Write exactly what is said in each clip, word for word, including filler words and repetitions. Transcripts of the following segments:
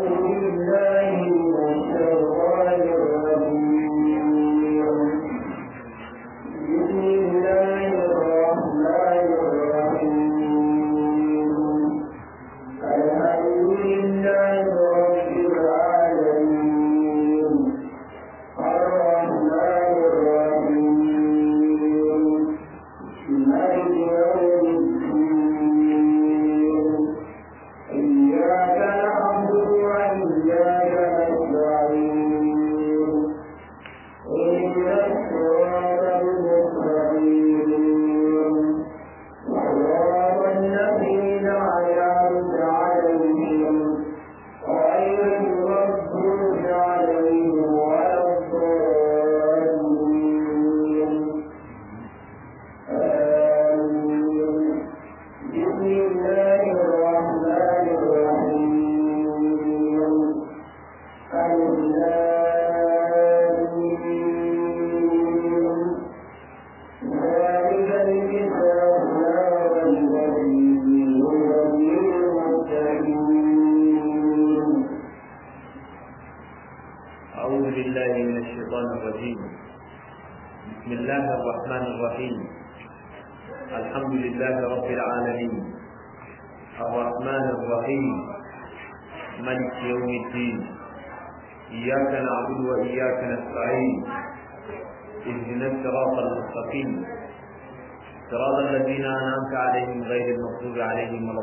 صراط الذين أنعمت عليهم غير المغضوب عليهم ولا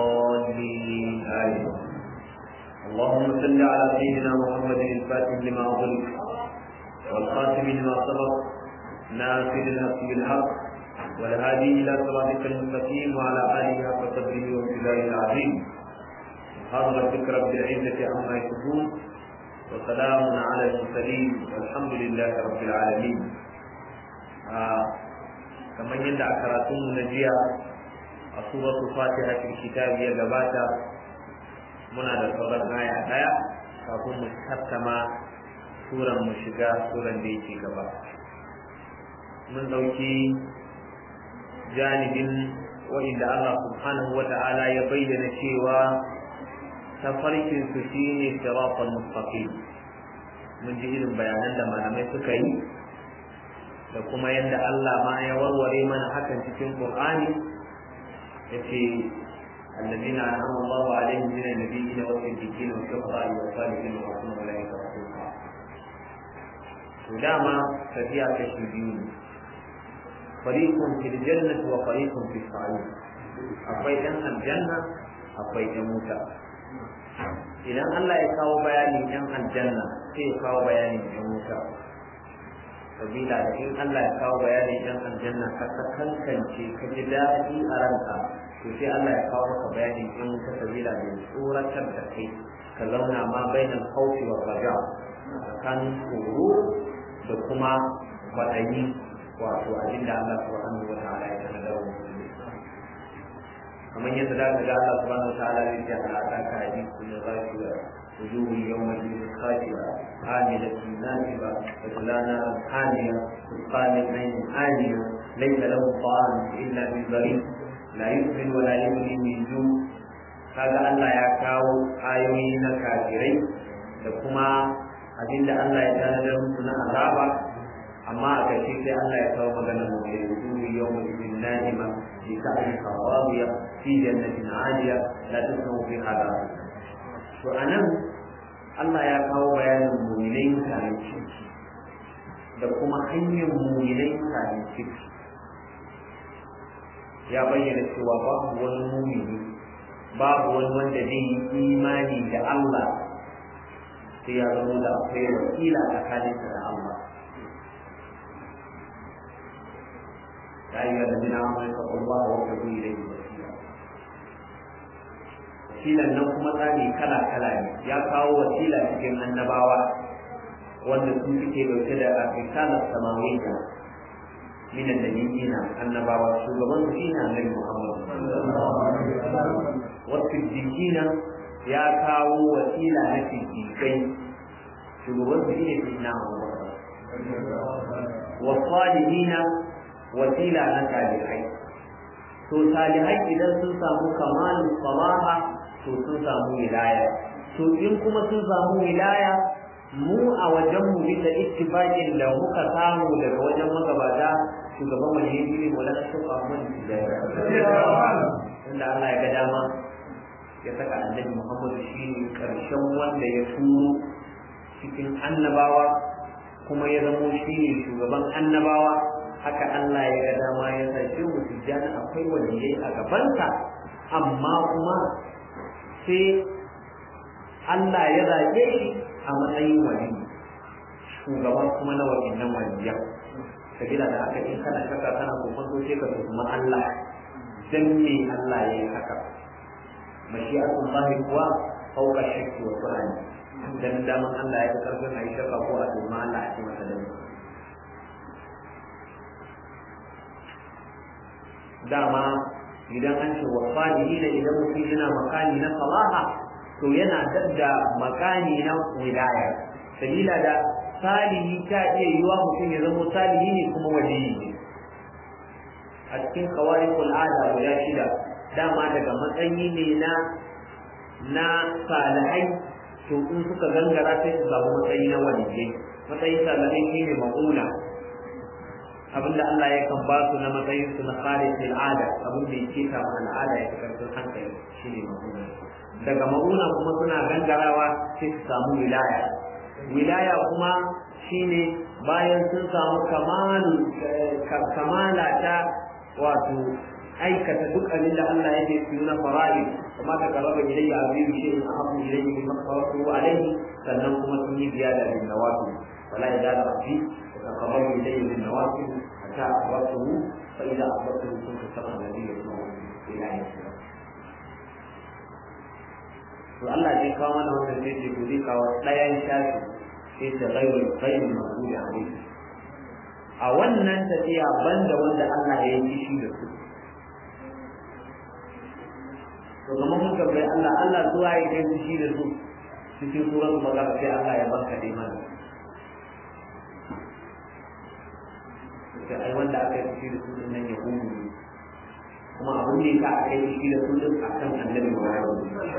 الضالين آمين. اللهم صل على سيدنا محمد الفاتح لما أغلق والخاتم لما سبق ناصر الحق بالحق والهادي إلى صراطك المستقيم وعلى آله حق قدره وامتداره العظيم. سبحان ربك رب العزة عما يصفون وسلام على المرسلين والحمد لله رب العالمين. آه. kamar yadda a karatunmu na jiya a suratul fatiha cikin kitabi ya gabata muna da sauran aya daya kafin mu tattama suran mu shiga suran da yake gaba. Mun dauki janibin wa'inda Allah subhanahu wa ta'ala ya bayyana cewa tafarkin su shine siratal mustaqim. Mun ji irin bayanan da malamai suka yi da kuma yadda Allah ma ya warware mana hakan cikin Qur'ani yace alladina an'ama Allahu alaihim min an-nabiyyin wa as-siddiqin wa ash-shuhada'i wa as-salihin wa hasuna ulaika rafiqa. To dama tafiya kashi biyu ne, fariqun fil jannati wa fariqun fis sa'ir. Akwai ɗan aljanna akwai ɗan wuta. Idan Allah ya kawo bayanin ɗan aljanna sai ya kawo bayanin ɗan wuta. Sabila da in Allah ya kawo bayani dan aljanna ka kankance ka ji daɗi a ranka to sai Allah ya kawo maka bayani in ka sabila da tsoratar da kai ka zauna ma bainal khawfi wa raja tsakanin tsoro da kuma kwaɗayi wato abin da Allah subhanahu wa ta'ala ya tanadar wa musulmi. Kamar yadda za ka ga Allah subhanahu wa ta'ala ya ce alaƙa ka hadisi na zafiya وجوه يومئذ خاشعة عاملة ناصبة تصلى نارا حامية تسقى من عين آنية ليس له طعام إلا من ضريع لا يسمن ولا يغني من جوع. هذا الله يكاو آيوين كافرين da kuma abin da Allah ya tanadar musu na azaba, amma a ƙarshe sai Allah ya kawo magana mu da wujuhu yawma idin na'ima fi sa'in qawabiya fi jannatin 'aliya la tasma'u fiha lagwa. To anan Allah ya kawo bayanin mu'minai mutanen ciki da kuma hanyar mu'minai mutanen ciki. Ya bayyana cewa babu wani mu'mini, babu wani wanda zai yi imani da Allah sai ya zama da akwai wakila tsakaninsa da Allah. Ya yi yadda zina amurka ta Allah wa wata zuwa da yi wasilan nan kuma tsari kala-kala ne. Ya kawo wasila cikin annabawa wanda sun suke dauke da risalar samawiyya minan nabiyina annabawa, shugaban su shine annabi Muhammad. Wasu siddiqina ya kawo wasila na siddiqai, shugaban su shine sayyidina Abubakar. Wa salihina wasila na salihai. To salihai idan sun samu kamalin salaha to sun samu wilaya, to in kuma sun samu wilaya mu a wajen mu bisa ittifaqin da muka samu daga wajen magabata shugaban majalisar ne wala shuka mun da inda Allah ya ga dama ya saka annabi Muhammad shine karshen wanda ya turo cikin annabawa kuma ya zamo shine shugaban annabawa haka Allah ya ga dama ya sace mu tijjani akwai waliyai a gabansa amma kuma sai Allah ya zaɓe shi a matsayin wali shugaban kuma na waɗannan waliyan sabila da haka in kana shakka kana kokon sai ka kuma Allah dan me Allah ya yi haka mashi'atun lahi kuwa fauka shakki wa qur'ani dan daman Allah ya karfin ayi shakka ko a tuma Allah a ce masa dan dama idan an ce wa fadilina idan mutum yana makani na salaha to yana dadda makani na wilaya sabila da salihi ta iya yiwa mutum ya zama salihi ne kuma waliyi ne a cikin kawarikul ada guda shida dama daga matsayi ne na na salihai to in suka gangara sai su samu matsayi na waliyai matsayin salihai shine mauna abinda Allah ya kan ba su na matsayin su na kharikul ada abin da yake ta al'ada ya karɓar hankali shine mauna daga mauna kuma suna gangarawa sai su samu wilaya wilaya kuma shine bayan sun samu kamalu kamala ta wato aikata duk abin da Allah yake yi na fara'i kuma ta karaba ilayya abiyu shay'in ahabbu ilayhi mimma qaratu alayhi sannan kuma sun yi ziyada bin nawafil wala idza rabbi taqarrabu ilayya bin nawafil hatta ahabtuhu fa idza ahabtuhu kuntu sama alladhi yasma'u ilayhi to Allah zai kawo mana wannan sai ce zai kawo ɗayan shafi sai ta gairu gairu maghdubi alayhi a wannan tafiya banda wanda Allah ya yi shi da su to kamar mun tabbai Allah Allah zuwa ya kai shi da su cikin suratul baqara sai Allah ya banka dai mana sai ai wanda aka yi shi da su nan ya hudu kuma abin da yasa aka yi shi da su din akan annabi Muhammad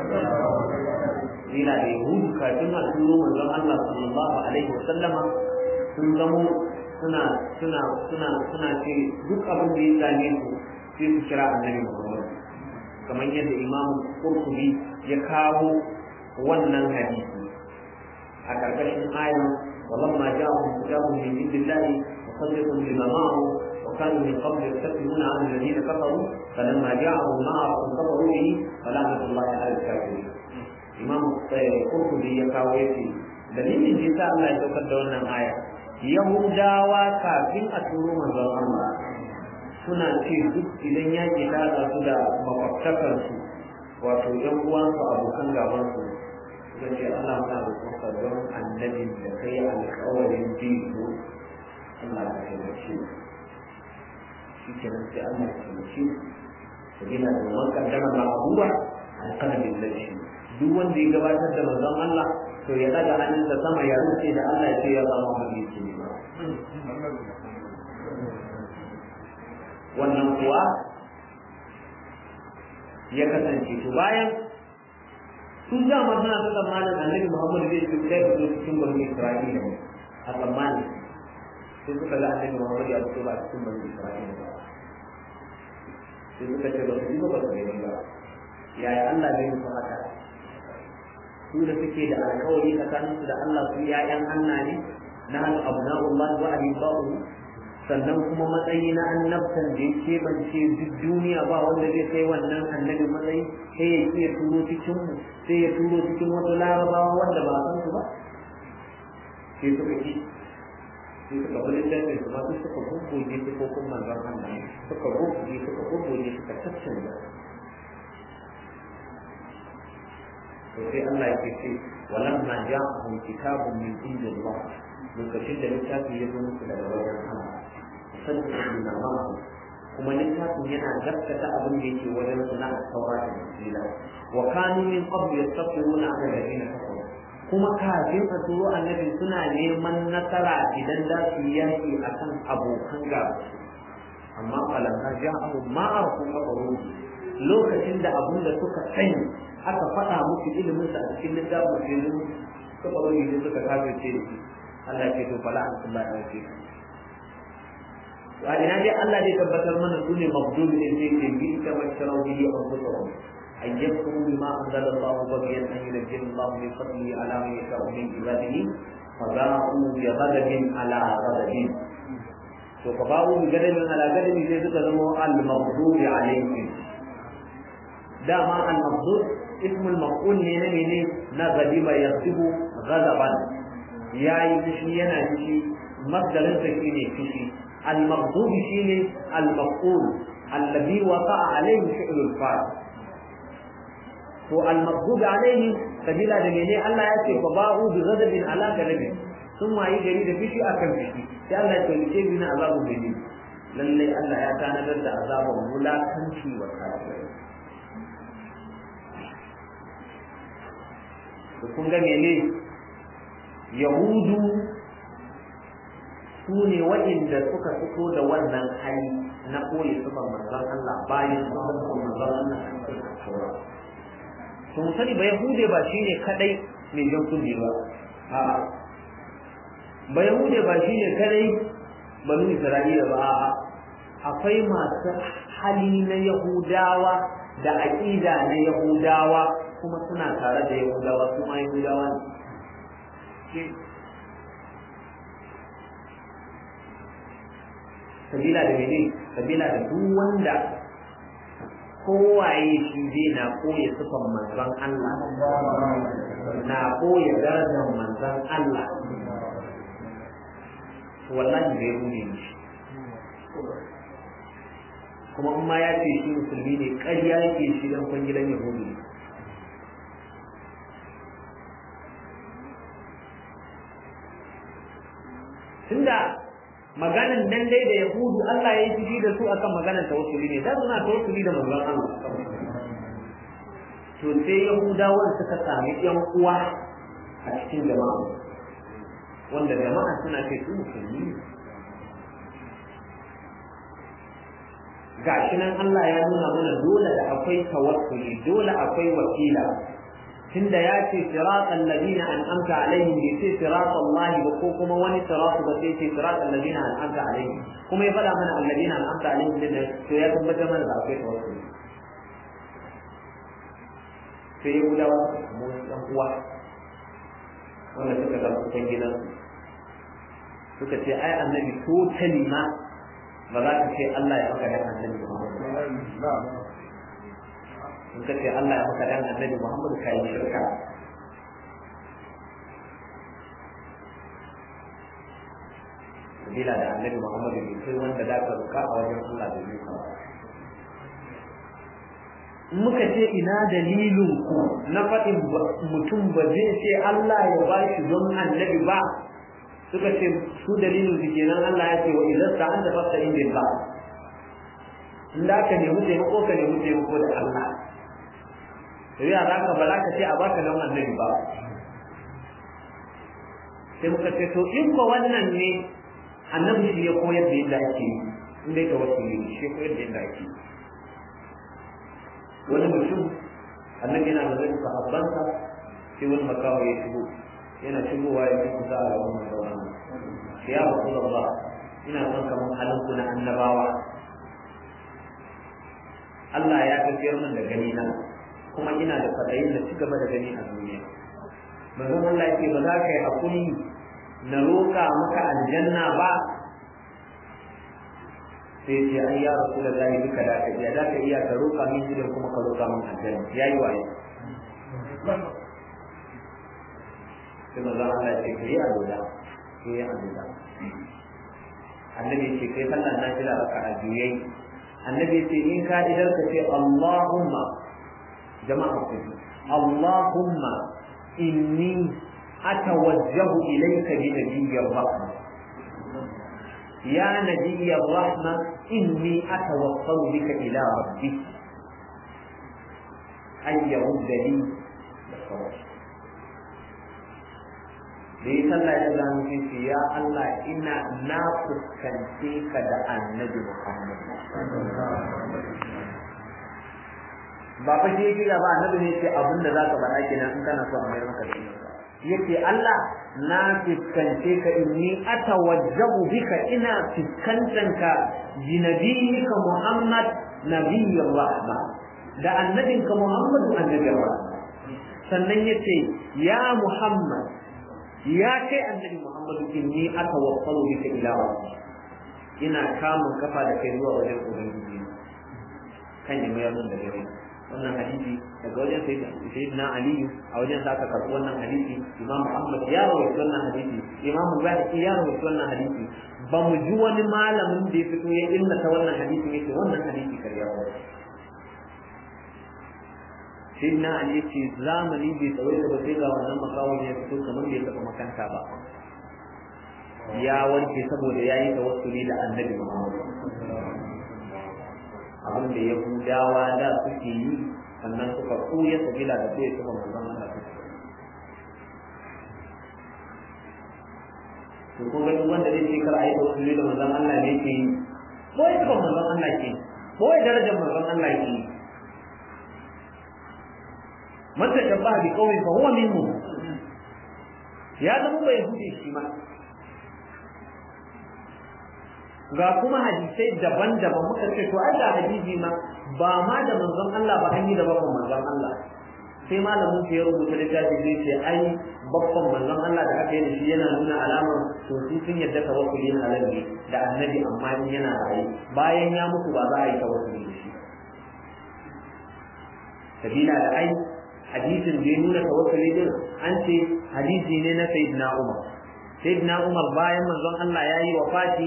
ila da yahudu kafin a turo manzon Allah sallallahu alaihi wasallama sun zamo suna suna suna suna ce duk abin da ya same su sai su kira annabi Muhammad kamar yadda Imam Qurtubi ya kawo wannan hadisi a karkashin ayan walamma ja'ahum kitabun min indillahi musaddiqun lima ma'ahu wa kanu min qabl yastakbiruna 'an alladhina kafaru falamma ja'ahum ma kafaru bihi fala'natullahi 'ala al-kafirin Imam Qurtubi ya kawo yace dalilin da yasa Allah ya saukar da wannan aya Yahudawa kafin a turo manzon Allah suna ce duk idan yaki ta su da makwabtakarsu wato ‘yan uwansu abokan gabansu suka ce Allah muna da kusa don annabin da kai alkawarin jiso Allah ka taimake shi ke nan sai Allah ka taimake su gina da man kaddama na abuwa an kanabin lashi duk wanda ya gabatar da manzon Allah to ya daga hannunsa sama ya rufe da Allah ya ce ya zama hadisi ne wannan kuwa ya kasance to bayan su dama suna ta tsammanin annabi Muhammad zai ce sai fito cikin bani Isra'ila a tsammanin sai suka ga annabi Muhammad ya fito ba cikin bani Isra'ila ba sai suka ce ba su ji ba ba su gani ba yaya Allah bai musu haka su da suke da alkawari tsakaninsu da Allah su ya'yan Allah ne na hannu abna'ullah wa ahibba'u sannan kuma matsayi na annabtan da ya keɓance duk duniya ba wanda zai kai wannan annabi matsayi sai ya iya turo cikin mu sai ya turo cikin wasu larabawa wanda ba san su ba sai suka ki sai suka bi littafin su ma suka guggoje su ko kuma manzon Allah suka guggoje suka guggoje suka tattauna to sai Allah yake ce walamma ja'ahum kitabun min indillah lokacin da littafi ya zo musu daga wajen Allah sabbin da ma'ahu kuma littafin yana gaskata abin da yake wajen su na tawrat da injila wa kanu min qabl yastaqiruna ala alladhina kafaru kuma kafin a turo annabi suna neman nasara idan za su yaki akan abokan gaba amma falamma ja'ahum ma arfu kafaru lokacin da abun da suka sani aka faɗa musu ilimin sa a cikin littafin sai suka bari ne suka kafirce da shi Allah ya ce to fala an Allah ya ce wa ina dai Allah zai tabbatar mana sune mabdul din sai ce bi ta masharau bi anfusahum ay yakfuru bima anzala Allah baghyan an yunzila Allah min fadlihi ala man yasha'u min ibadihi fada'u bi ghadabin ala ghadabin to fa ba'u bi ghadabin ala ghadabin sai suka zama al-maghdubi alaihim dama al-maghdubi ismul maf'ul ne ne ne na ghadiba yasibu ghadaban yayi fushi yana fushi masdarin sa shine fushi al-maghdubi shine al-maf'ul alladhi waqa'a alayhi fi'l al-fa'il to al-maghdubi alayhi sabila da mene Allah ya ce fa ba'u bi ghadabin ala ghadabin sun wayi gari da fushi akan fushi sai Allah ya ce bi na azabu bini lalle Allah ya tanadar da azabun mulakanci wa kafirai kun ga mene yahudu su ne waɗanda suka fito da wannan hali na koyi sufan manzon Allah bayan sufan manzon Allah sun sani ba yahude ba shine kadai mai jan kunne ba a'a ba yahude ba shine kadai banu Isra'ila ba a'a akwai masu hali na yahudawa da aqida na yahudawa kuma suna tare da yahudawa su ma yahudawa ne sabila da mene sabila da duk wanda kowaye shi zai na koya sufan manzon Allah na koya darajar manzon Allah wallahi bai rude shi kuma in ma ya ce shi musulmi ne ƙarya yake shi dan kwangilan yahudi tunda maganan nan dai da yahudu Allah ya yi fushi da su akan maganan tawassuli ne da suna tawassuli da manzon Allah to sai yahudawan suka sami yan uwa a cikin jama'a wanda jama'a suna ce su musulmi gashi nan Allah ya nuna mana dole da akwai tawassuli dole akwai wakila tunda ya ce siratal ladina an'amta alaihim bai ce siratal lahi ba ko kuma wani siratu ba sai ce siratal ladina an'amta alaihim kuma ya faɗa mana alladina an'amta alaihim din to ya tabbatar mana da akwai tawassuli sai ya gudawa mu dan uwa wanda suka ga cikin gidan suka ce ai annabi to kalima ba za ka ce Allah ya maka dan annabi Muhammad in ka ce Allah ya maka dan annabi Muhammad ka yi shirka bila da annabi Muhammad bai kai wanda da ka ruka a wajen Allah da yi ka muka ce ina dalilin ku na faɗin mutum ba zai ce Allah ya ba shi don annabi ba suka ce su dalilin su kenan Allah ya ce wa idan sa anta fasta indin ba in da ka nemi taimako ka nemi taimako da Allah sai ya zaka ba za ka ce a baka don annabi ba sai muka ce to in ko wannan ne annabi shi ya koyar da yadda ake yi in dai tawassuli shi ya koyar da yadda ake yi wani mutum annabi yana da zai sahabbansa sai wani makawa ya shigo yana shigowa ya fi kusa a wannan sauran sai ya rasulullah ina son kamar halin ku na annabawa Allah ya tafiyar min da gani na kuma ina da fadayin da ci gaba da gani a duniya manzon Allah yake ba za ka yi hakuri na roƙa maka aljanna ba sai ce ai ya rasulullahi duka da ka iya da ka iya ka roƙa min gidan kuma ka roƙa min aljanna yayi waye sai manzon Allah yake kai a doda kai a doda annabi yake kai sallan nafila raka'a biyai annabi yake in ka idan ka ce Allahumma jama'a ku Allahumma inni atawajjahu ilayka bi nabiyyir rahma ya nabiyyir rahma inni atawassalu bika ila rabbi ay yurda li da ya sallah ya zama ce ya Allah ina na fuskance ka da annabi Muhammad ba fa shi yake ba annabi ne yake abin da zaka faɗa kenan in kana so a mayar maka da shi yake Allah na fiskance ka inni atawajjahu bika ina fiskantanka bi nabiyika Muhammad nabiyyur rahma da annabinka Muhammad annabiyur rahma sannan yace ya Muhammad ya kai annabi Muhammad inni atawassalu bika ila rabbi ina kamun kafa da kai zuwa wajen ubangiji kan ya mayar mun da gare wannan hadisi daga wajen sayyidina Ali a wajen da aka karɓi wannan hadisi Imam Ahmad ya rawaita wannan hadisi Imam Zahiri ya rawaita wannan hadisi ba mu ji wani malamin da ya fito ya illata wannan hadisi yake wannan hadisi kariya ba sayyidina Ali yace zamani bai tsawaita ba sai ga wannan makawon ya fito kamar bai taɓa makanta ba ya warke saboda yayi tawassuli da Annabi Muhammad abin da Yahudawa da suke yi sannan suka koya sabila da sai suka manzon Allah to kun ga wanda zai ce kar ayi tawassuli da manzon Allah ne yake yi ko ya ba manzon Allah ke ko ya darajar manzon Allah ke man tashabbaha bi qawmin fa huwa minhum ya zama bai hude shi ma ga kuma hadisai daban-daban muka ce to ai da hadisi ma ba ma da manzon Allah ba an yi da babban manzon Allah sai malamin ya rubuta littafi zai ce ai babban manzon Allah da aka yi da shi yana nuna alamar to su sun yadda tawakkuli halal ne da annabi amma in yana raye bayan ya mutu ba za a yi tawakkuli da shi sabila da ai hadisin da ya nuna tawakkuli din an ce hadisi ne na sayyidina Umar sayyidina Umar bayan manzon Allah ya yi wafati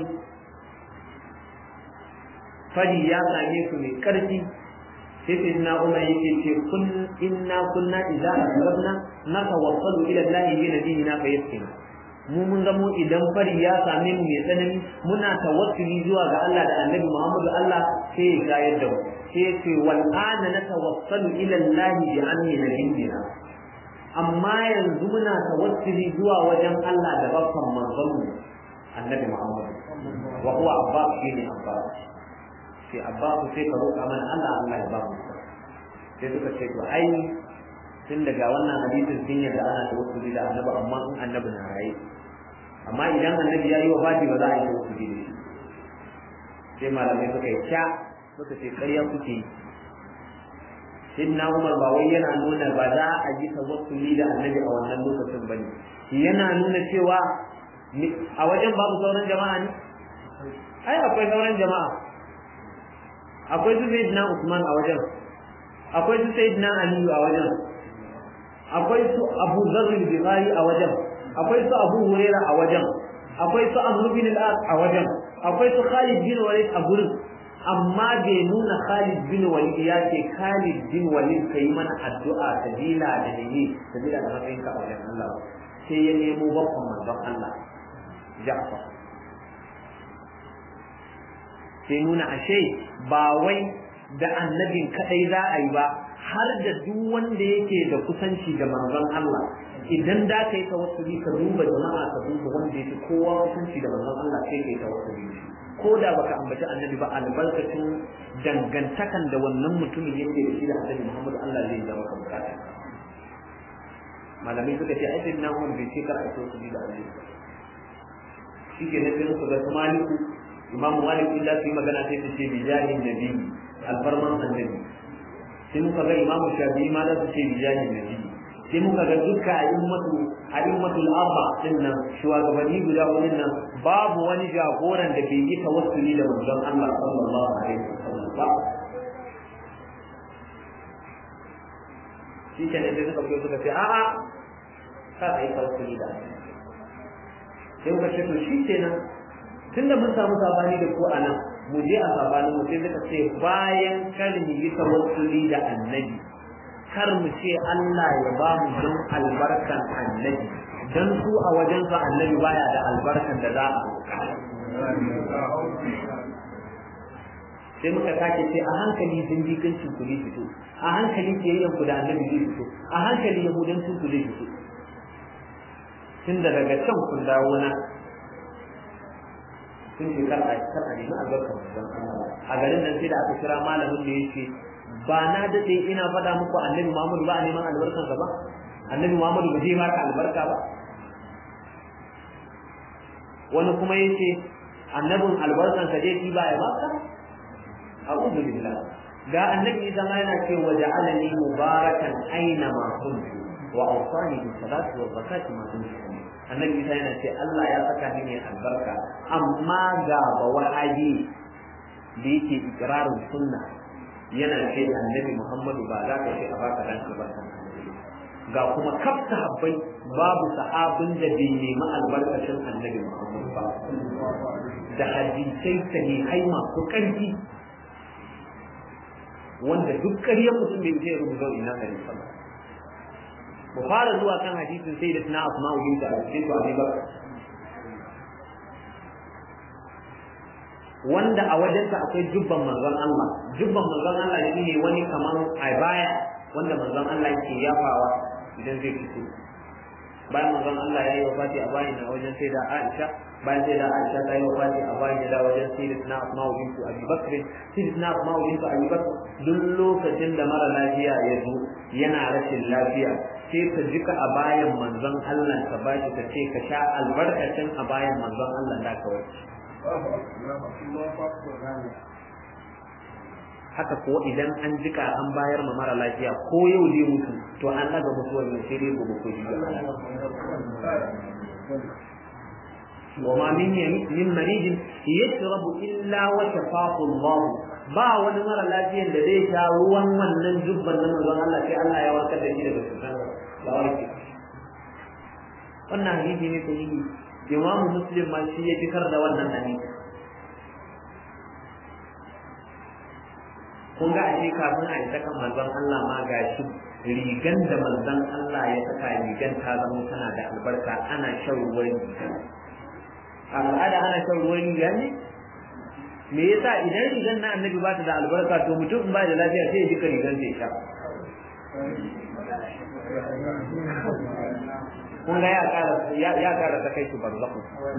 fadi ya same su mai karfi sai sayyidina Umar yake ce kun inna kunna idza asrabna natawassalu ila Allah bi nabiyina fa yaskina mu mun zamo idan fari ya same mu mai tsanani muna tawassuli zuwa ga Allah da Annabi Muhammadu Allah sai ya gayar da mu sai ce wal ana natawassalu ila Allah bi anni nabiyina amma yanzu muna tawassuli zuwa wajen Allah da babban manzon mu Annabi Muhammad wa huwa Abbas bin Abbas sai Abbas sai ka roƙa mana Allah Allah ya ba mu sai suka ce to ai tun daga wannan hadisin sun yadda ana tawassuli da Annabi amma in Annabi na raye amma idan Annabi ya yi wa fati ba za a yi tawassuli da shi sai malamai suka yi kya suka ce ƙarya kuke yi Sayyidina Umar ba wai yana nuna ba za a yi tawassuli da Annabi a wannan lokacin bane yana nuna cewa a wajen babu sauran jama'a ne ai akwai sauran jama'a akwai su Sayyidina Usman a wajen akwai su Sayyidina Ali a wajen akwai su Abu Dharr al-Ghifari a wajen akwai su Abu Huraira a wajen akwai su Amr bin al-As a wajen akwai su Khalid bin Walid a gurin amma bai nuna Khalid bin Walid ya ce Khalid bin Walid kai mana addu'a sabila da dai sabila da matsayin ka a wajen Allah sai ya nemo babban manzon Allah Ja'far sai nuna ashe ba wai da annabin kadai za a yi ba har da duk wanda yake da kusanci da manzon Allah idan da ka yi tawassuli ka duba jama'a ka duba wanda yake kowa kusanci da manzon Allah sai ka yi tawassuli ko da baka ambaci annabi ba albarkacin dangantakan da wannan mutumin yake da shi da annabi Muhammad Allah zai zama ka bukata malamai suka ce ai na Umar bai ce kar a tawassuli da annabi shi ke nan sai ga Maliku Imam Malik illa sai magana sai ta ce bijahin nabi alfarman annabi sai muka ga Imam Shafi'i ma da su ce bijahin nabi sai muka ga dukkan a'immatu a'immatul arba din nan shugabanni guda wannan nan babu wani jagoran da bai yi tawassuli da manzon Allah sallallahu alaihi wasallam ba shi ke ne da suka fito suka ce a'a ka yi tawassuli da sai muka ce to shi kenan tunda mun samu sabani da ko anan mu je a sabanin mu sai suka ce bayan kar mu yi tawassuli da annabi kar mu ce Allah ya ba mu don albarkan annabi dan su a wajen sa annabi baya da albarkan da za a sai muka sake ce a hankali zindiƙancin ku ne fito a hankali kiyayyen ku da annabi zai fito a hankali yahudancin ku zai fito tun da daga can kun dawo na sun ce kar a kar a nemi albarkar manzon Allah a garin nan sai da aka kira malamin da yake ba na dade ina faɗa muku annabi Muhammadu ba a neman albarkansa ba annabi Muhammadu ba zai baka albarka ba wani kuma yace annabin albarkansa zai ci ba ya baka a'udhu billah ga annabi idan yana cewa ja'alani mubarakan aina ma kuntu wa awsani bis salati wa zakati ma kuntu annabi isa yana ce Allah ya saka ni ne albarka amma ga ba wahayi da yake ikrarin sunna yana ce annabi Muhammadu ba za ka ce a baka dan albarka ga kuma kaf sahabbai babu sahabin da bai nemi albarkacin annabi Muhammadu ba da hadisai sahihai masu ƙarfi wanda duk ƙaryar mutum bai zai rubuta ina gari sama mu fara zuwa kan hadisin sai da tana asma'u binta al-siddiq Abi Bakr wanda a wajensa akwai jubban manzon Allah jubban manzon Allah shine wani kaman baya wanda manzon Allah yake yafawa idan zai fito bayan manzon Allah ya yi wafati a bayan na wajen sai da Aisha bayan sai da Aisha ta yi wafati a bayan da wajen sai da tana asma'u bintu Abi Bakr sai da tana asma'u bintu Abi Bakr duk lokacin da mara lafiya ya zo yana rashin lafiya sai ka jika a bayan manzon Allah ka bashi ka ce ka sha albarkacin a bayan manzon Allah da ka wuce haka ko idan an jika an bayar ma mara lafiya ko yau zai mutu to an daga mutuwar ne sai dai gobe ko jiya wa ma min min maridin yashrabu illa wa shafahu Allah ba wani mara lafiyan da zai sha ruwan wannan jubban na manzon Allah sai Allah ya warkar da shi daga cutar da warke wannan hadisi ne sahihi Imam Muslim ma shi ya fitar da wannan hadisi kun ga ashe kafin a isa kan manzon Allah ma gashi rigan da manzon Allah ya saka rigan ta zama tana da albarka ana shan ruwan riga al'ada ana shan ruwan riga ne me yasa idan rigan na annabi ba ta da albarka to mutum ba da lafiya sai ya jika rigan sai sha kun ga ya kara ya kara ta kai su barzakhu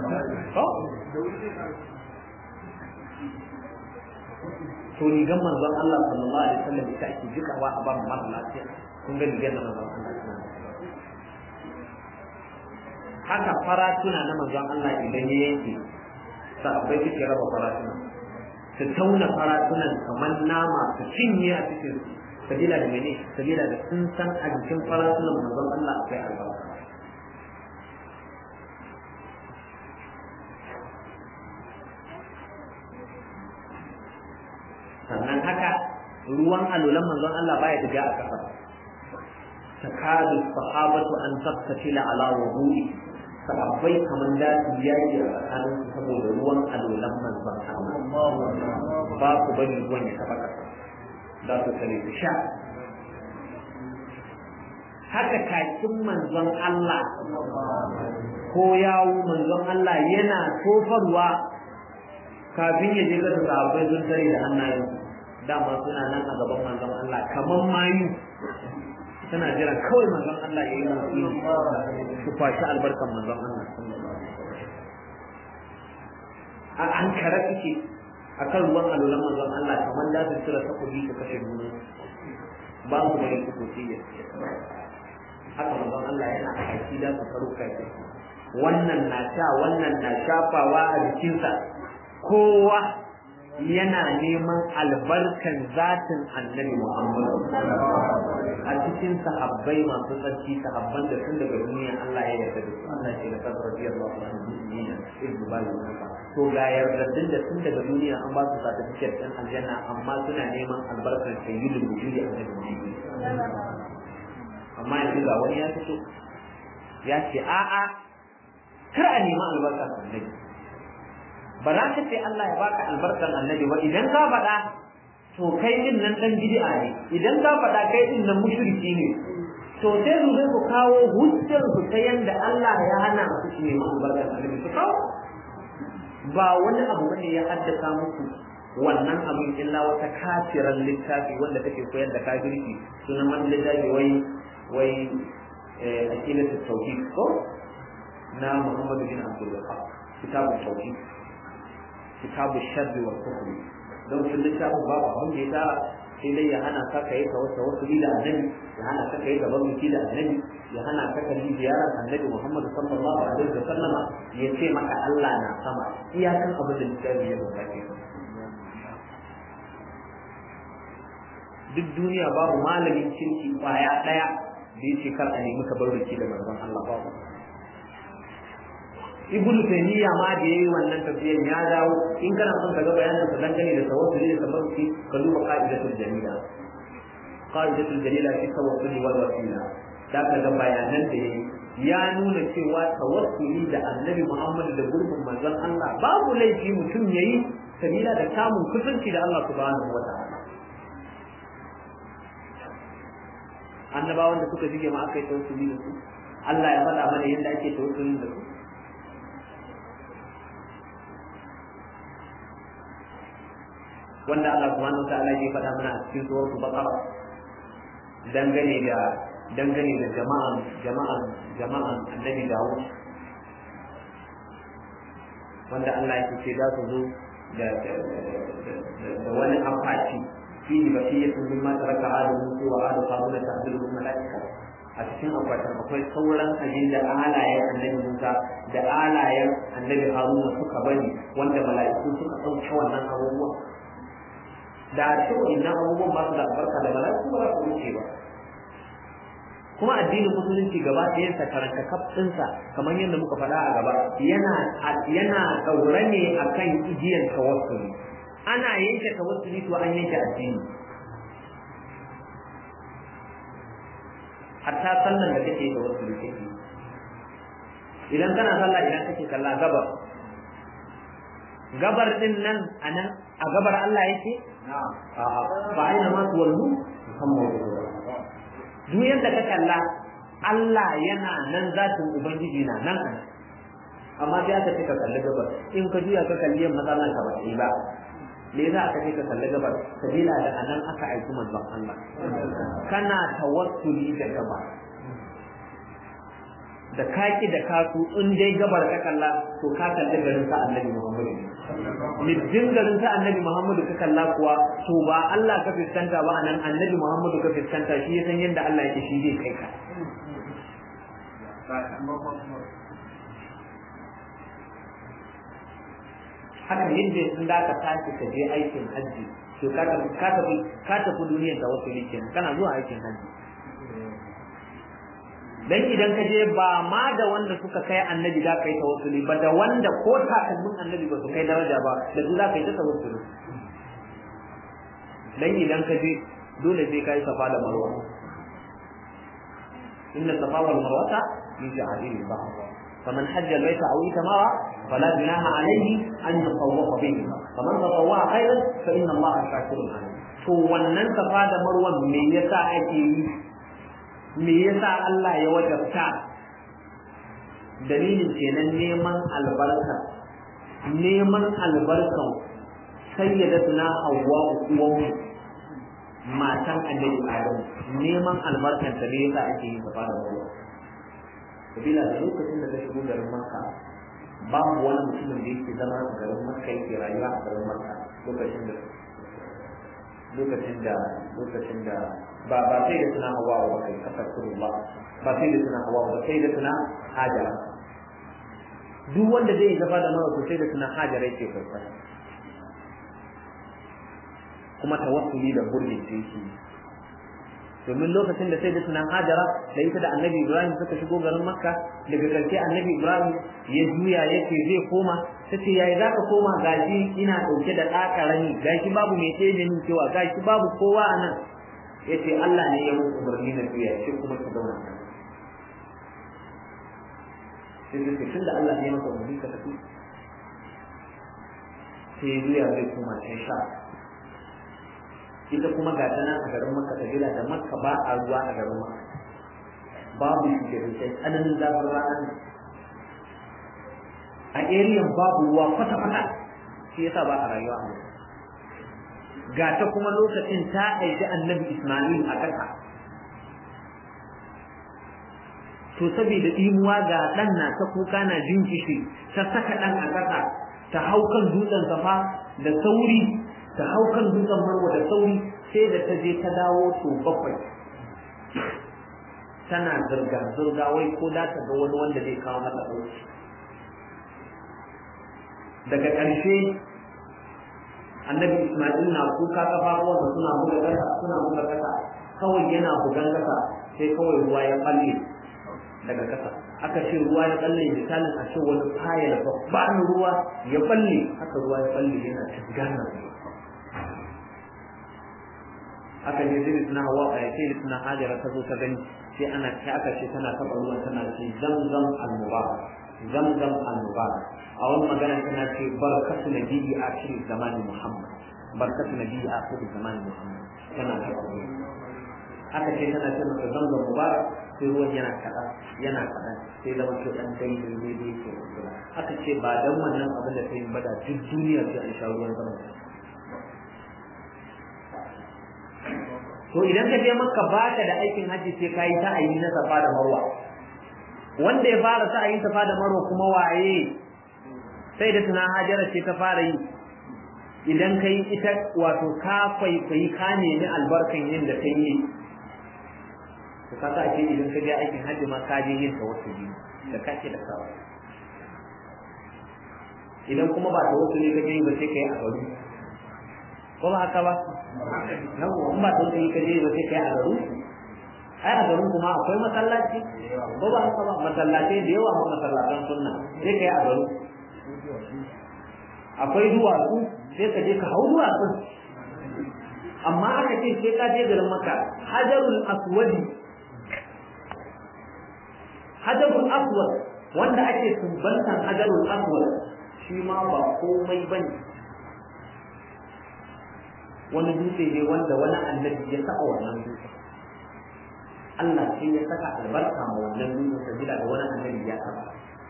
to rigan manzon Allah sallallahu alaihi wasallam ita ake jikawa a ban mara lafiya kun ga rigan manzon Allah haka faratuna na manzon Allah idan ya yanke sahabbai suke raba faratuna su tauna faratunan kamar nama su cinye a cikin sabila da mene sabila da sun san a jikin faratunan manzon Allah akwai albarka sannan haka ruwan alulan manzon Allah baya diga a kafa takadu sahabatu an taqtila ala wudu'i sahabbai kaman da yayi a tsakanin su saboda ruwan alulan manzon Allah ba ku bari ruwan ya taba kasa da su kare su sha haka kakin manzon Allah ko yawo manzon Allah yana tofarwa kafin ya je ga sahabbai sun tare da hannayen dama suna nan a gaban manzon Allah kaman mayu suna jira kawai manzon Allah ya yi motsi su fashi albarkan manzon Allah a an kara suke a kan ruwan alulan manzon Allah kaman da su cire takobi su kashe duniya ba su bari su koci ya haka manzon Allah yana a haƙi da su faru kai wannan na sha wannan na shafawa a jikinsa kowa yana neman albarkan zatin annabi Muhammad a cikin sahabbai masu tsarki sahabban da tun daga duniya Allah ya yarda da su Allah ya yarda da radiyallahu anhu ne ibnu bali to ga yardadin da tun daga duniya an ba su certificate din aljanna amma suna neman albarkan sayyidul wujudi annabi Muhammad amma yanzu ga wani ya fito ya ce a'a kar a nemi albarkan annabi ba za ka ce Allah ya baka albarkar annabi ba idan ka faɗa to kai din nan dan bid'a ne idan ka faɗa kai din nan mushriki ne to sai su zai ku kawo hujjar su ta yanda Allah ya hana su ne albarkar annabi su kawo ba wani abu bane ya haddasa muku wannan abin illa wata kafiran littafi wanda take koyar da kafirci sunan wannan littafi wai wai eh akilatu tauhid ko na Muhammad bin Abdul Wahhab kitabut tauhid kitabu sharri wal kufri don shi littafin babu abin da ya tara sai dai ya hana ka kai tawassuli da annabi, ya hana ka kai tabarruki da annabi, ya hana ka kai ziyarar annabi Muhammad sallallahu alaihi wasallama, ya ce maka Allah na sama, iyakan abin da littafi ya bukate. Duk duniya babu malamin kirki kwaya daya da yake kar a nemi tabarruki da manzon Allah babu. Ibn Taymiyyah ma da yayi wannan tafsirin ya dawo, in kana son ka ga bayanin sa dangane da tawassuli da tabarruki ka duba qa'idatul jalila. Qa'idatul jalila fi tawassuli wal wasila. Da ka ga bayanan da yayi ya nuna cewa tawassuli da Annabi Muhammad da gurbin manzon Allah babu laifi mutum yayi sabila da kamun kusanci da Allah subhanahu wa ta'ala. Annabawan da suka jige ma aka yi tawassuli da su, Allah ya faɗa mana yadda ake tawassuli da su. Wanda Allah subhanahu wa ta'ala ya faɗa mana a cikin suratul Baqara dangane da dangane da jama'an jama'an jama'an Annabi Dawud, wanda Allah ya ce za su zo da da wani amfani fihi basiyatun mimma taraka adamu wa adu qabla ta'dilu malaika. A cikin akwatin akwai sauran abin da alayen Annabi Musa da alayen Annabi Haruna suka bari, wanda mala'iku suka ɗauke wannan abubuwan. Da a cikin wannan abubuwan ba su da albarka da mala'iku ba za su wuce ba. Kuma addinin musulunci gaba ɗayansa karanta kafinsa kamar yadda muka faɗa a gaba yana yana ɗaure ne akan igiyar tawassuli. Ana yanke tawassuli to an yanke addini. Hatta sallan da kake tawassuli kake. Idan kana sallah idan kake kalla gabar. Gabar din nan anan a gabar Allah yake? A'a, ba aina ma tuwallu Muhammad. Duk yadda ka kalla Allah yana nan, zatin Ubangiji na nan anan. Amma sai aka ce ka kalli gabar. In ka juya ka kalli yamma matsalan ka ba sai ba. Me za ka ce ka kalli gabar? Sabila da anan aka aiki manzon Allah. Kana tawassuli da gabar. Da kaki da kasu in dai gabar ka kalla to ka kalli garin sa Annabi Muhammad. Mijin garin sa Annabi Muhammad ka kalla kuwa to ba Allah ka fiskanta ba anan Annabi Muhammad ka fiskanta, shi ya san yadda Allah yake, shi zai kai ka. Haka yadda sun da ka tashi ka je aikin hajji to ka tafi ka tafi ka tafi duniyar da wasu ne kana zuwa aikin hajji. Dan idan ka je ba ma da wanda suka kai annabi da kai tawassuli ba, da wanda ko takalmin annabi ba su kai daraja ba da su za ka yi ta tawassuli. Dan idan ka je dole sai kai safa da marwa. inna safa wal marwata min sha'airillah faman hajja al-bayta aw itamara fala junaha alayhi an yatawwafa bihima faman tatawwa khairan fa inna allaha shakirun alim. To wannan safa da marwan me yasa ake yi? Me yasa Allah ya wajabta? Dalilin kenan neman albarka, neman albarkan sayyidatuna Hawwa uwan matan Annabi Adam, neman albarkan ta ne yasa ake yin safa da marwa. Kabila da lokacin da ta shigo garin Makka babu wani mutumin da yake zama a garin Makka yake rayuwa a garin Makka lokacin da lokacin da lokacin da ba ba sai da suna hawa ba kai kasar ba ba sai da suna hawa ba sai da suna hajara. Duk wanda zai gaba da mara sai da suna hajara yake farfa, kuma tawassuli da gurbin shi. Domin lokacin da sai da suna hajara da ita da annabi Ibrahim suka shigo garin Makka, daga ƙarshe annabi Ibrahim ya juya yake zai koma, ta ce yayi za ka koma, gashi ina ɗauke da ɗa ƙarami, gashi babu mai tsaye da cewa gashi babu kowa a nan. Ya ce Allah ne ya muku umarni na juya shi kuma ka zauna. Sai ta ce tun da Allah ne ya maka umarni ka tafi, sai ya juya zai koma can sha. Ita kuma ga tana a garin Makka, kabila da Makka ba a ruwa a garin Makka, babu shugaban sai tsananin zafin rana ne a area babu ruwa kwata-kwata, shi yasa ba a rayuwa a Makka. Ga ta kuma lokacin ta aiki annabi Ismail a ƙasa, to saboda imuwa ga ɗan na ta kuka na jin kishi, ta saka ɗan a ƙasa, ta hau kan dutsen Safa da sauri, ta hau kan dutsen Marwa da sauri, sai da ta je ta dawo to bakwai tana zirga zirga wai ko da ta ga wani wanda zai kawo mata ɗauki. Daga ƙarshe annabi Ismail na kuka kafafuwansa suna buga ƙasa suna buga ƙasa kawai yana bugan ƙasa sai kawai ruwa ya balle daga ƙasa. Aka ce ruwa ya balle misalin a ce wani fayil babban ruwa ya balle, haka ruwa ya balle yana tasgana. Aka je sai suna hawa a sai suna Hajara ta zo ta gani sai ana sai aka ce tana taɓa ruwan tana ce zamzam al-mubarak zamzam al-mubarak. A wani magana tana ce barkatu nabiyyi akhir zamani Muhammad barkatu nabiyyi akhir zamani Muhammad tana taɓa ruwan. Aka ce tana ce masa zamzam mubarak sai ruwan yana kaɗa yana kaɗa sai zama to ɗan dai dai dai dai ke aka ce ba dan wannan abin da ta yi bada duk duniya sai an sha ruwan zamzam. To idan ka je Makka baka da aikin hajji sai ka yi sa'ayi na Safa da Marwa. Wanda ya fara sa'ayin Safa da Marwa kuma waye? Sai da tuna Hajara ce ta fara yi. Idan kai ita wato ka kwaikwayi ka nemi albarkan yin da ta yi. To ka sa ce idan ka je aikin hajji ma ka je yin tawassuli da kake da sawa. Idan kuma ba tawassuli ka je ba sai kai a garu. Ko ba haka ba? Yawwa in ba tawassuli ka je ba sai kai a garu. Ai a garin kuma akwai masallaci. Ko ba haka ba? Masallatai da yawa ma masallatan sunna sai kai a garu. Akwai duwatsu sai ka je ka hau duwatsun. Amma aka ce sai ka je garin Makka Hajarul Aswadi Hajarul Aswad wanda ake sumbantan Hajarul Aswad shi ma ba komai bane. Wani dutse ne wanda wani annabi ya saka wannan dutse. Allah sai ya saka albarka ma wannan dutse sabila da wani annabi ya saka.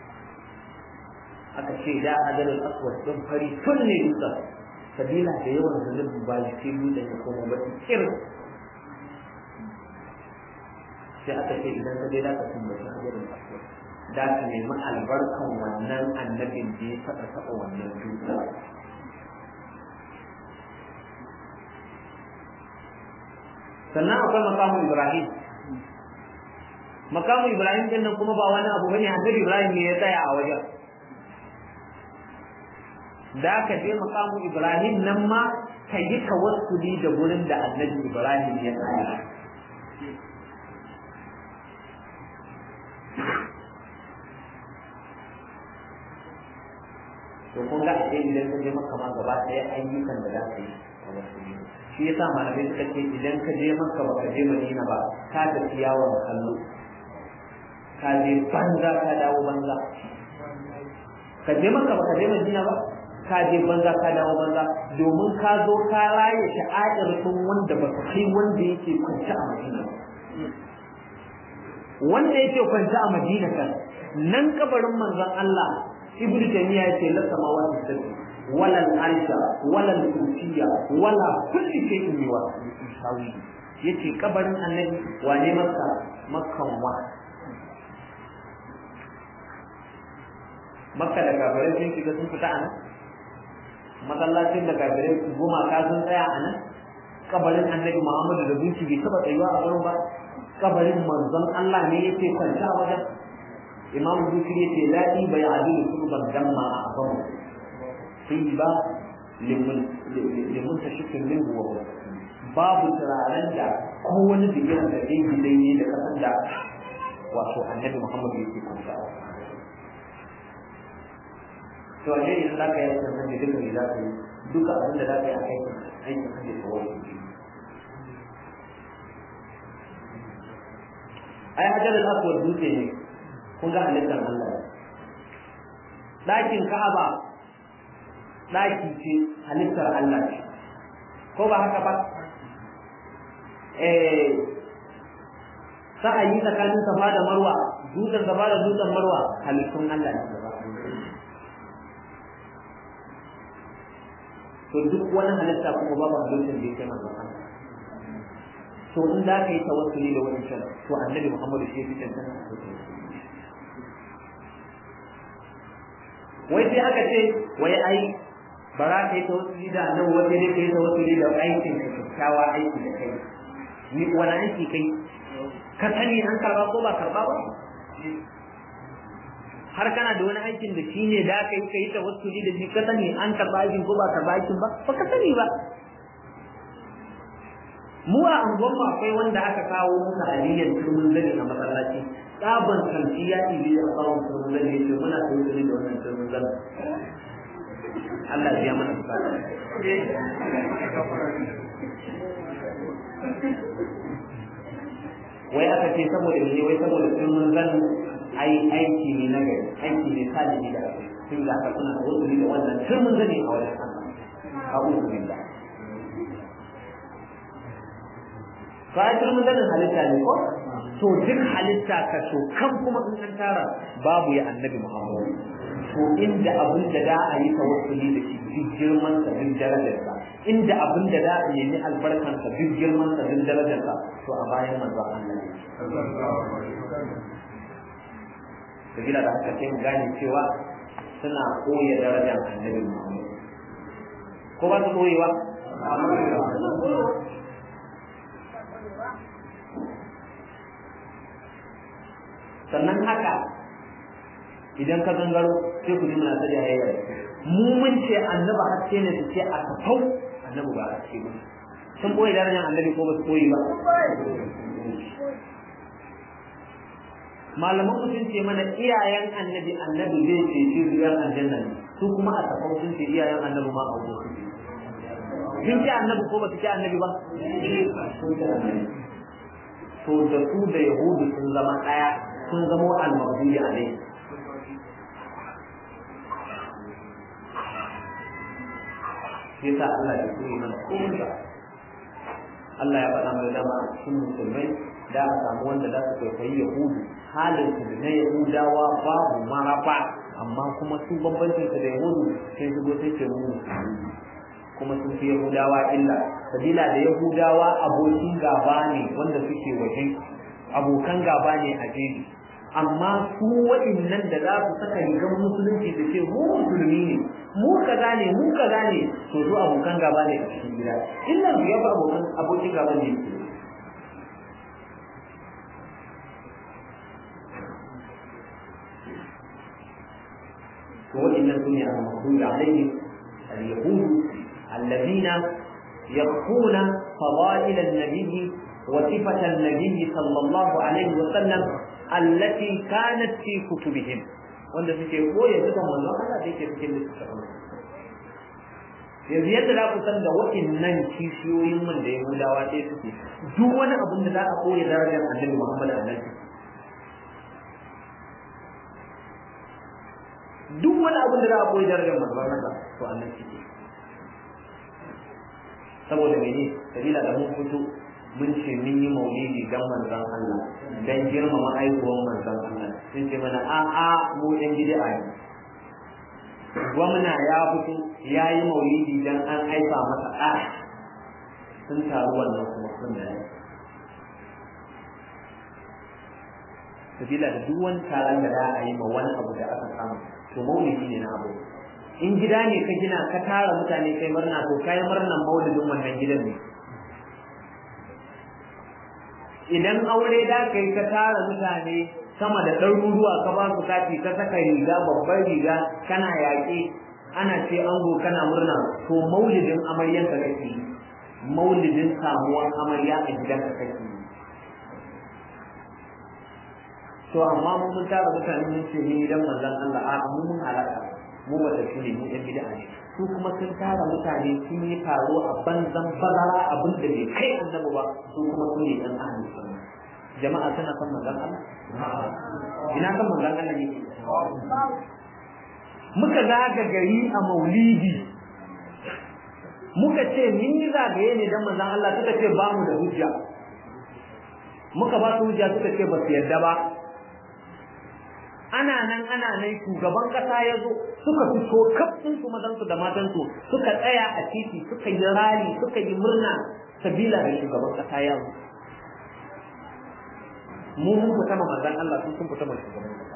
Aka ce da Hajarul Aswad din fari tun ne dutse sabila da yawan zunubi ba shi dutse ya koma ba kir. Sai aka ce idan ka je da ka tumbaci Hajarul Aswad da ka nemi albarkan wannan annabin da ya saka saka wannan dutse. Sannan akwai makamu Ibrahim. Makamu Ibrahim din nan kuma ba wani abu bane, Annabi Ibrahim ne ya tsaya a wajen. Da ka je makamu Ibrahim nan ma ka yi tawassuli da gurin da Annabi Ibrahim ya tsaya. To kun ga a idan ka je maka ma gaba ɗaya ayyukan da za ka yi tawassuli. Shi yasa malamai suka ce idan ka je Makka baka je Madina ba ka tafi yawon kallo, ka je banza ka dawo banza. Ka je Makka baka je Madina ba ka je banza ka dawo banza, domin ka zo ka raye sha'a'ir tun wanda baka kai wanda yake kwance a Madina ba. Wanda yake kwance a Madina kan nan kabarin manzon Allah Ibnu Taymiyyah yace la samawati sabbi wala al-arsha wala al-kursiyya wala kulli shay'in yusawi. Yace kabarin annabi wane Makka Makkan wa Makka da kafirai sun shiga sun fita anan, masallacin da kafirai goma ka sun tsaya anan. Kabarin annabi Muhammadu da gunki bai taba tsayuwa a wurin ba. Kabarin manzon Allah ne yake kwanta a wajen. Imam Bukhari yace ladi bai adilu kurban damma a abamu sai ba limun tashikin min huwa babu turaren da kowane bigiran da dai bidai ne da kasan da wato annabi Muhammad yake kwanta. To ne idan zaka yi wannan da duka ne zaka yi duka abin da zaka yi a kai aikin hajji ko wani. Ai Hajar al-Aswad dutse ne kun ga halittar Allah. Dakin Ka'aba daki ce halittar Allah ce, ko ba haka ba? Eh, sa'ayi tsakanin Safa da Marwa, dutsen Safa da dutsen Marwa halittun Allah ne. To duk wani halitta kuma babu halittar da yake manzon Allah. To in za ka yi tawassuli da wani shan, to Annabi Muhammad shi ya fi cancanta. Wai sai aka ce wai ai ba za ka yi tawassuli da annabi wanda ne ka yi tawassuli da aikin ka kyakkyawa aiki da kai ni wani aiki kai ka sani an karba ko ba karba ba har kana da wani aikin da shi ne da ka yi ka yi tawassuli da shi ka sani an karba aikin ko ba karba aikin ba ba ka sani ba mu a anguwan mu akwai wanda aka kawo muka aliyar turmin zane a masallaci tsaban kanti ya ɗibi da tsawon turmin zane ya ce muna tawassuli da wannan turmin zane Allah ya mana bukata wai aka ce saboda ne wai saboda turmin zane ai aiki ne na gari aiki ne salihi da ake sun da aka suna tawassuli da wannan turmin zane a wajen Allah a'udhu billah fa'itar mudanin halitta ne ko to duk halitta ka so kan kuma in an tara babu ya annabi Muhammad to inda abin da da a yi tawassuli da shi duk girman sa duk darajar sa inda abin da da a yi albarkan sa duk girman sa duk darajar sa to a bayan manzon Allah sabila da haka sai mu gane cewa suna koya darajar annabi Muhammad ko ba su koyewa sannan haka idan ka gangaro sai ku ji muna ta jayayya mu mun ce annabi haske ne su ce a tafau annabi ba haske ba sun boye darajar annabi ko ba su boye ba malaman ku sun ce mana iyayen annabi annabi zai ce shi zuriyar aljanna ne su kuma a tafau sun ce iyayen annabi ma a wuce sun ce annabi ko ba su ce annabi ba to da su da yahudu sun zama ɗaya sun zamo al-maghdubi alayhi yasa Allah ya koyi mana komai ba Allah ya faɗa mana dama a cikin musulmai da a samu wanda za su kwaikwayi yahudu halin su da na yahudawa babu maraba amma kuma su bambancin su da yahudu sai su go sai ce mu kuma sun fi yahudawa illa sabila da yahudawa abokin gaba ne wanda suke waje abokan gaba ne a jeji amma su waɗannan da za su saka rigar musulunci da ce mu musulmi ne mu kaza ne mu kaza ne to su abokan gaba ne a cikin gida illa su yafi abokan abokin gaba ne to waɗannan su ne a mahdubi alaihi al-yahudu الذين يخفون فضائل النبي وصفة النبي صلى الله عليه وسلم التي كانت في كتبهم wanda suke koya dukan manzon Allah da yake cikin littafin yanzu yadda za ku san da wa'innan kishiyoyin man da Yahudawa sai suke duk wani abin da za a koya darajar Annabi Muhammad annabi duk wani abin da za a koya darajar manzon Allah to annabi suke saboda mene sabila da mun fito mun ce mun yi maulidi dan manzon Allah dan girmama aihuwar manzon Allah sun ce mana a a mu dan bid'a ne gwamna ya fito ya yi maulidi dan an haifa masa ɗa sun taru wannan kuma sun da sabila da duk wani taron da za a yi ma wani abu da aka samu to maulidi ne na abu in gida ne ka gina ka tara mutane kai murna to kai murnan maulidin wannan gidan ne idan aure da kai ka tara mutane sama da ɗaruruwa ka ba su kati ka saka riga babbar riga kana yaƙi ana ce ango kana murna to maulidin amaryan ka kake maulidin samuwar amarya a gidan ka kake to amma mun tara mutane mun ce ni dan manzon Allah a mun mun halaka mu ba ta ne mu ɗan bid'a ne su kuma sun tara mutane sun yi taro a banzan bazara abin da bai kai annabi ba su kuma su ne ɗan ahli sunna jama'a suna son manzon Allah ina kan manzon Allah yake muka zaga gari a maulidi muka ce mun yi zagaye ne dan manzon Allah suka ce ba mu da hujja muka ba su hujja suka ce ba su yarda ba ana nan ana nan shugaban kasa ya zo suka fito kafin su mazan su da matan su suka tsaya a titi suka yi rali suka yi murna sabila da shugaban kasa ya zo mu mun fita ma manzon Allah su sun fita ma shugaban kasa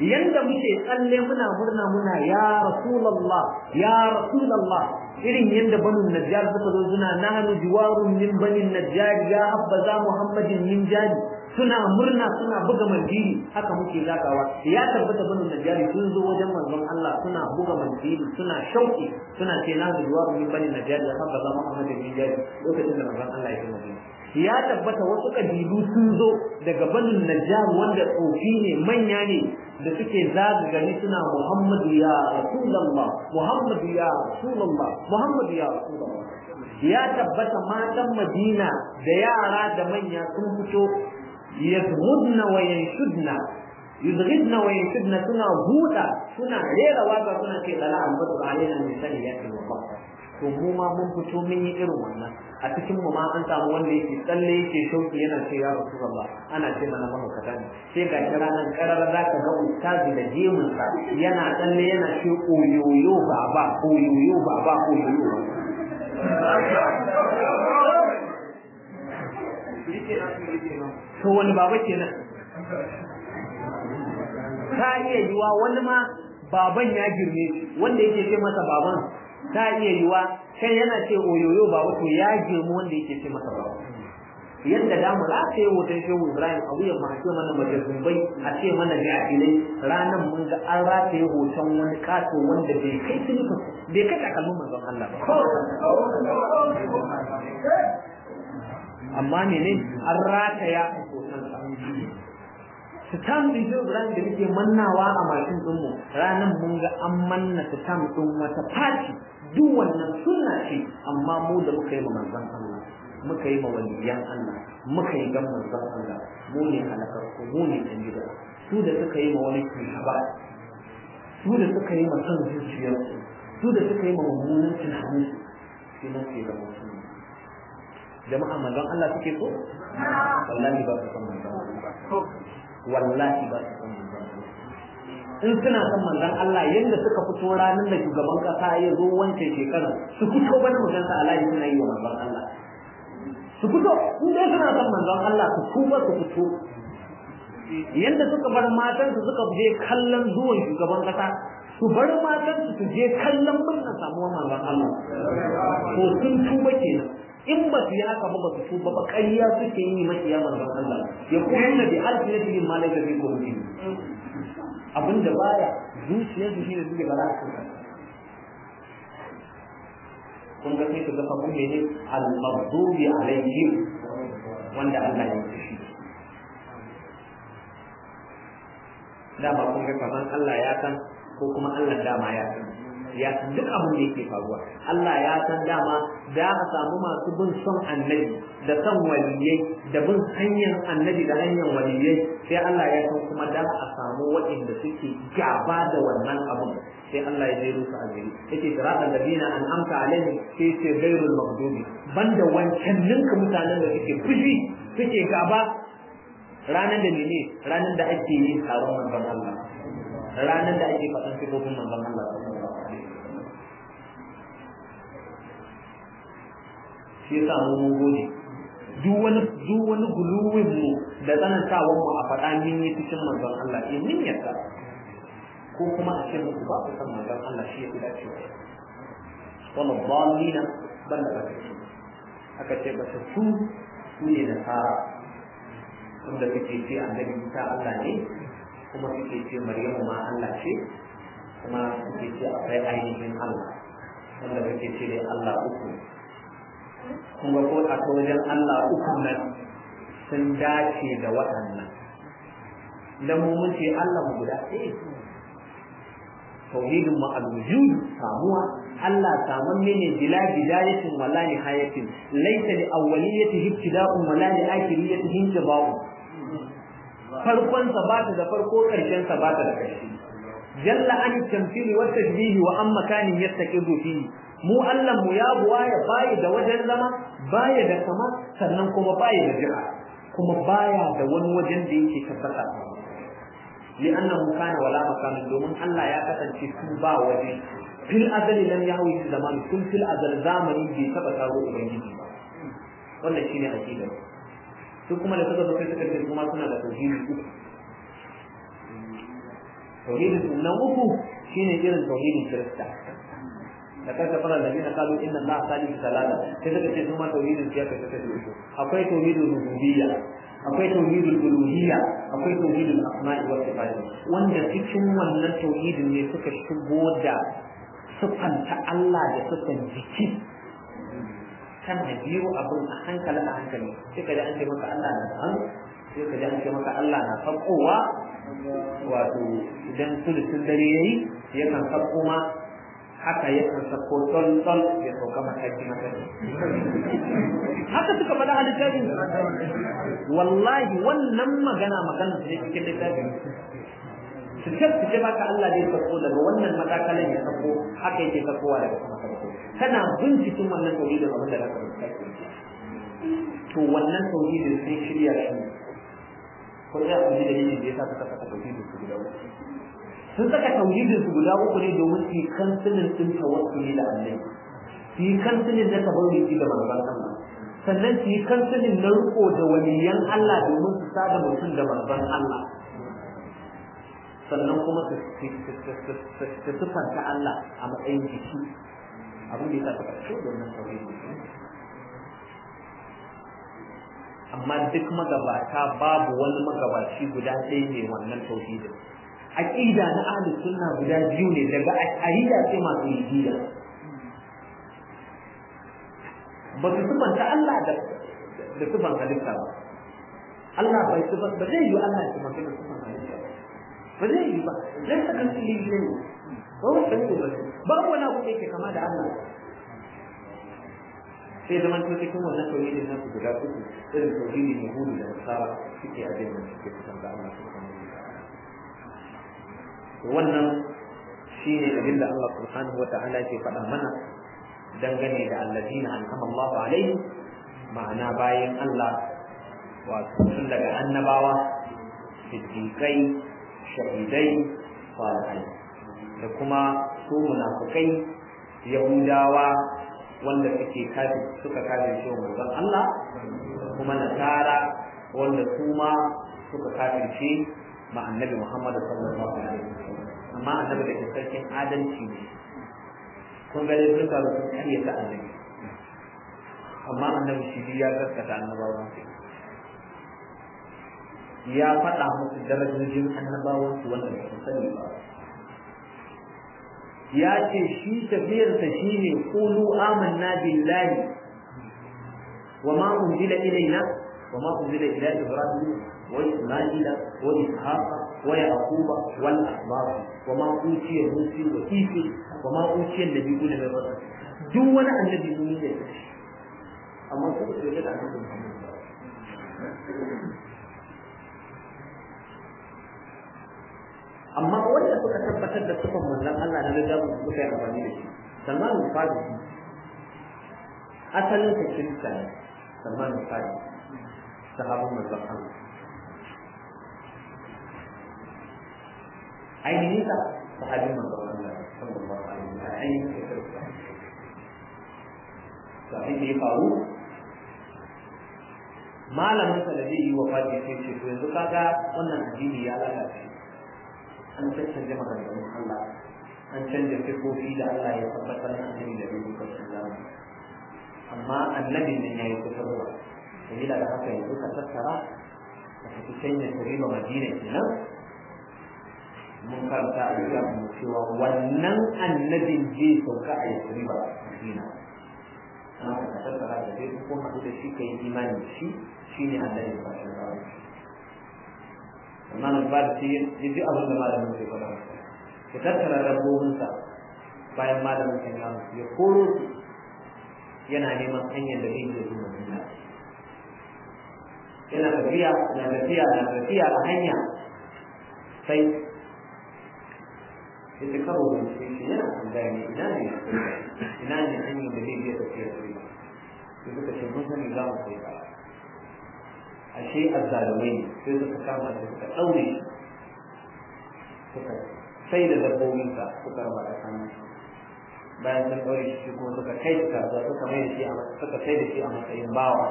yanda muke tsalle muna murna muna ya rasulullah ya rasulullah irin yanda banu najjar suka zo suna nahnu jiwarun min bani najjar ya habbaza muhammadin min jadi suna murna suna buga mandiri haka muke zakawa ya tabbata banu najjar sun zo wajen manzon Allah suna buga mandiri suna shauki suna ce nahnu jiwarun min bani najjar ya habbaza muhammadin min jadi lokacin da manzon Allah ya yi madina ya tabbata wasu kabilu sun zo daga banu najjar wanda tsofi ne manya ne da suke zagagani suna Muhammadu ya Rasulullah Muhammadu ya Rasulullah Muhammadu ya Rasulullah ya tabbata matan Madina da yara da manya sun fito yazmudna wa yanshudna yuzghidna wa yanshudna suna buda suna rera waka suna ce dala albatu alaina min saniyati wa to mu ma mun fito mun yi irin wannan a cikin mu ma an samu wanda yake tsalle yake shauki yana ce ya Rasulullah ana ce mana mahaukata ne sai ga shi ranar karara za ka ga ustazi da jemunsa yana tsalle yana ce oyoyo baba oyoyo baba oyoyo to wani baba kenan ta iya yiwa wani ma baban ya girme wanda yake ce masa baban ta iya yiwa kai yana ce oyoyo ba wato ya girmu wanda yake ce masa ba yadda da mu za ta yi hoton shehu Ibrahim abu ya mace mana majazumbai a ce mana jahilai ranan mun ga an rataye hoton wani kato wanda bai kai silifin bai kai takalmin manzon Allah ba amma ne ne an rataya hoton sa sitam din shehu Ibrahim da muke mannawa a mashin dinmu ranan mun ga an manna sitam din wata fati duk wannan sunna ce amma mu da muka yi ma manzon Allah muka yi ma waliyan Allah muka yi gan manzon Allah mu ne halakar ko mu ne dan gida su da suka yi ma wani kishaba su da suka yi ma san zuciyar su da suka yi ma mummunan tunani sai na ce da mutum jama'a manzon Allah suke so wallahi ba su san manzon Allah wallahi ba su san manzon Allah in suna son manzon Allah yanda suka fito ranar da shugaban kasa ya zo wancan shekara su fito bana mutan sa Allah suna yi wa manzon Allah su fito in dai suna son manzon Allah su tuba su fito yanda suka bar matan su suka je kallon zuwan shugaban kasa su bar matan su su je kallon murnar samuwar manzon Allah to sun tuba kenan in ba su yi haka ba ba su tuba ba ƙarya suke yi makiya manzon Allah ya kuma bi alfinatihim ma laysa fi qulubihim abinda baya zuciyarsu shi ne suke bara su kun ga sai su ga sabon ne al-maghdubi alaihim wanda Allah ya yi shi dama kun ga kaman Allah ya san ko kuma Allah dama ya san ya san duk abin da yake faruwa Allah ya san dama da a samu masu bin son annabi da son waliyai da bin hanyar annabi da hanyar waliyai sai Allah ya san kuma da a samu waɗanda suke gaba da wannan abun sai Allah ya jero su a gari yake siratal ladina an'amta alaihim sai ce ghairul maghdubi banda wancan ninka mutanen da suke fushi suke gaba ranar da ne ranar da ake yin taron manzon Allah ranar da ake faɗan sifofin manzon Allah shi yasa mu mun gode duk wani duk wani guluwin mu da tsanantawan mu a faɗa min yi cikin manzon Allah eh min yadda ko kuma a ce muku ba ku san manzon Allah shi ya fi dacewa wala dhalina banda ba ce aka ce ba su su ne da tsara wanda suke ce annabi Isa Allah ne kuma suke ce Maryamu ma Allah ce kuma suke ce akwai ainihin Allah wanda suke ce dai Allah uku kuma ko a wajen Allah uku nan sun dace da waɗannan dan mu mun ce Allah mu guda ɗaya tauhidin mu al-wujud samuwa Allah saman ne bila bidayatin wala nihayatin laysa li awwaliyatihi ibtida'un wala li akhiriyatihi intiba'un farkon sa ba ta da farko karshen sa ba ta da karshe jalla an tamthili wa tashbihi wa amma kanin yastaqiru fihi mu Allah mu ya buwa ya bayi da wajen zama baya da kama sannan kuma baya da jira kuma baya da wani wajen da yake tabbata li'annahu kana wala makan domin Allah ya kasance su ba waje fil azali lam yahwi zaman kun fil azal zamani bai taba taro ubangiji ba wannan shine aqida su kuma da suka zo kai suka ce kuma suna da tauhidi uku tauhidin su na uku shine irin tauhidin kirista da kanka fara da bin kalu inna allaha salihu salata sai suka ce su ma tauhidin su ya kace kace uku akwai tauhidul rububiyya akwai tauhidul uluhiyya akwai tauhidul asma'i wa sifat wanda cikin wannan tauhidin ne suka shigo da sifanta Allah da sifan jiki kana biyo abin a hankali a hankali sai ka ji an ce maka Allah na hannu sai ka ji an ce maka Allah na sakkowa wato idan sulusun dare yayi yakan sakko ma haka yakan sakko tol tol ya sauka mataki mataki haka suka faɗa a littafin wallahi wannan magana magana su ne cikin littafin su ce su ce baka Allah zai sakko daga wannan matakalan ya sakko haka yake sakkowa daga sama farko kana binciken wannan tauhidin abin da zaka rubuta to wannan tauhidin sai shirya shi ko ya ku ji dalilin da yasa suka saka tauhidin su guda uku sun saka tauhidin su guda uku ne domin su kansilin din tawakkuli da Allah su kansilin da tabarruki da manzon Allah sannan su kansilin na riko da waliyan Allah domin su sada mutum da manzon Allah sannan kuma su sifanta Allah a matsayin jiki abin da ya sa suka fito da wannan tauhidi amma duk magabata babu wani magabaci guda ɗaya ne wannan tauhidin aqida na ahlus sunna guda biyu ne daga aqida sai masu yidiya ba su sifanta Allah da da sifan halitta ba Allah bai sifanta ba zai yi Allah ya sifanta da sifan halitta ba zai yi ba zai saka shi ne ba wata ne ba babu wani abu da yake kama da Allah sai zaman to cikin wannan tauhidin nan guda uku irin tauhidin yahudu da nasara suke a jinin suke kusan da Allah subhanahu wa ta'ala wannan shine abin da Allah subhanahu wa ta'ala ke faɗa mana dangane da alladina an'ama Allahu alaihim ma'ana bayan Allah wato tun daga annabawa siddiqai shahidai salihai da kuma su munafikai yahudawa wanda suke kafi suka kafi shi manzon Allah kuma nasara wanda su ma suka kafirce ma annabi Muhammad sallallahu alaihi wasallam amma annabi da ke sarkin adalci ne kun ga dai duka da sun kariya ta annabi amma annabi shi ya gaskata annabawan sai ya faɗa musu darajojin annabawan su wanda ba su sani ba ya ce shi tafiyarsa shi ne qulu amanna billahi wa ma unzila ilayna wa ma unzila ila ibrahim wa isma'ila wa ishaqa wa yaquba wal asbab wa ma utiya musa wa isa wa ma utiya nabiyuna min rasul duk wani annabi mun ne amma ko da yake da annabi amma wanda suka tabbatar da sifan manzon Allah na littafin su suka yi amfani da shi Salman al-Farisi asalin sa kirista ne Salman al-Farisi sahabban manzon Allah ainihin sa sahabin manzon Allah sallallahu alaihi wa sallam ainihin sa kirista to abin da ya faru malamin sa da zai yi wa fadi sai ce to yanzu kaga wannan addini ya lalace an cancanta maganganun Allah an canja sifofi da Allah ya tabbatar na annabi da bai lokacin zamani amma annabin nan yayi kusa zuwa sabila da haka yanzu ka tattara ka tafi canja riba Madina kenan mun karanta a littafin mu cewa wannan annabin zai sauka a riba Madina amma ka tattara da dai ko haɗu da shi kai imani da shi shine annabin ba shi ba amma nan ba da shi yaji abin da malamin ke faɗa ya tattara rabbobinsa bayan malamin kan ya ya koro su yana neman hanyar da zai je zuwa duniya yana tafiya na tafiya na tafiya a hanya sai ya ce karo da shi shi yana tambaya ne ina ne ina ne hanyar da zai je tafiya su yi sai suka ce mun sani za mu kai ka ashe azzalumai ne sai suka kama da suka ɗaure shi suka sai da dabbobinsa suka raba da hannu bayan sun ɗaure shi kuma suka kai suka zuwa suka mai da shi a suka sai da shi a matsayin bawa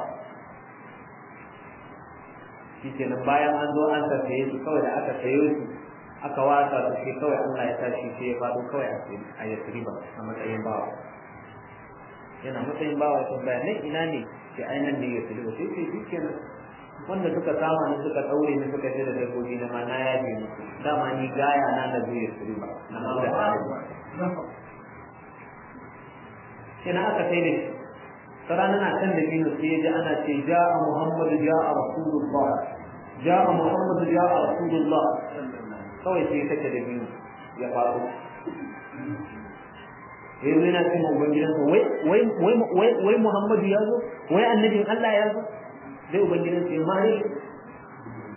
shi kenan bayan an zo an tafiye su kawai da aka sayo su aka wasa da shi kawai Allah ya tashi sai ya faɗo kawai a Yasriba a matsayin bawa yana matsayin bawa ya tambaya nan ina ne sai ainihin ne Yasriba sai sai shi kenan wanda suka kama ni suka ɗaure ni suka ce da dabbobi na ma na yaje ni dama ni gaya na na zuwa Yasriba na Allah sai na aka sai da shi sarana na kan da binu sai ya ji ana ce ja'a Muhammadu ja'a Rasulullah ja'a Muhammadu ja'a Rasulullah kawai sai take da biyu ya faru yanzu yana cin ubangidansa wai wai wai wai Muhammadu ya zo wai annabin Allah ya zo sai ubangidansa ya mare